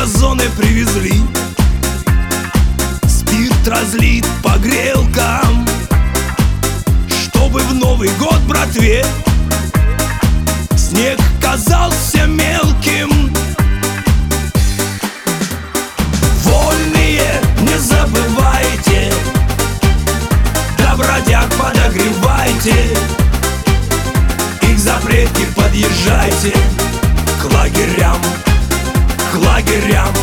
газоны привезли, спирт разлит по грелкам, чтобы в Новый год братве снег казался мелким. Вольные, не забывайте, да бродяг подогревайте, их запретки подъезжайте к лагерям, к лагерям.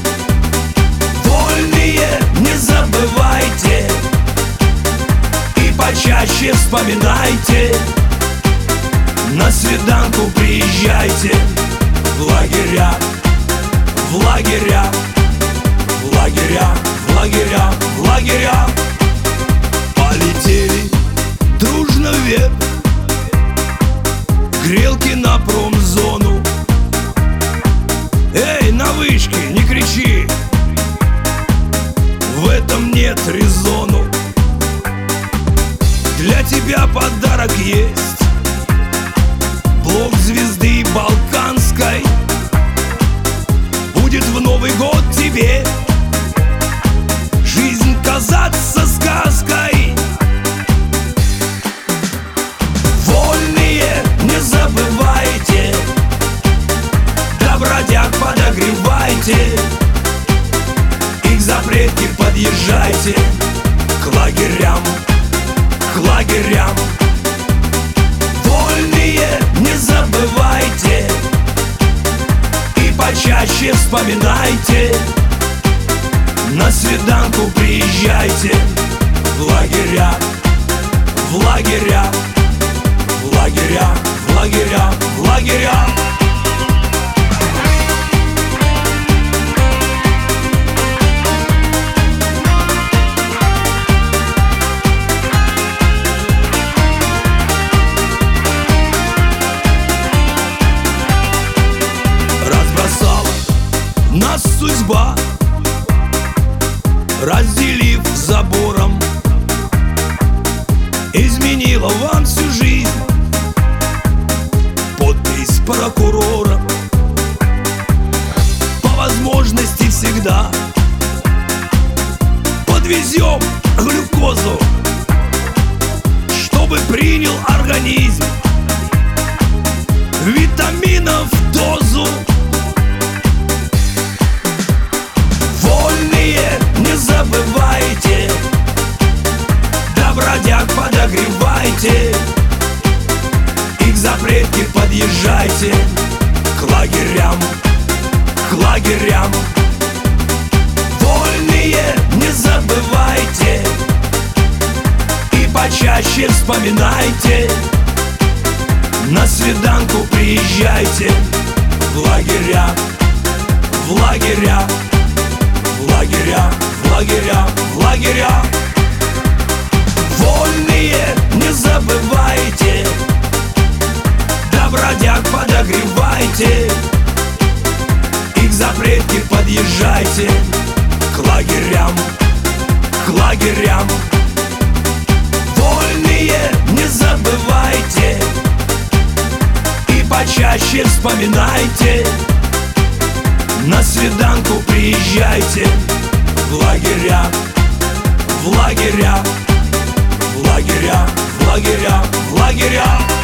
Вольные, не забывайте и почаще вспоминайте, на свиданку приезжайте в лагеря, в лагеря, в лагеря, в лагеря, в лагеря. Полетели дружно вверх грелки на промзону. Эй, на вышке, не кричи, в этом нет резону. Для тебя подарок есть, блок звезды Балканской. Будет в Новый год тебе жизнь казаться сказкой. Вольные, не забывайте, да бродяг подогревайте, их запретки подъезжайте к лагерям, к лагерям. Вольные, не забывайте и почаще вспоминайте, на свиданку приезжайте в лагеря, в лагеря, в лагеря, в лагеря, в лагеря. Разбросала нас судьба, разделив забором, изменила вам всю жизнь подпись прокурора. По возможности всегда подвезем глюкозу, чтобы принял организм витаминов дозу. Вольные, не забывайте, да бродяг подогревайте, их запретки подъезжайте к лагерям, к лагерям. Вольные, не забывайте и почаще вспоминайте, на свиданку приезжайте в лагеря, в лагеря, в лагеря, в лагеря, в лагеря. Вольные, не забывайте, да бродяг подогревайте, их запретки подъезжайте к лагерям, к лагерям. Вольные, не забывайте и почаще вспоминайте, на свиданку приезжайте в лагеря, в лагеря, в лагеря, в лагеря, в лагеря.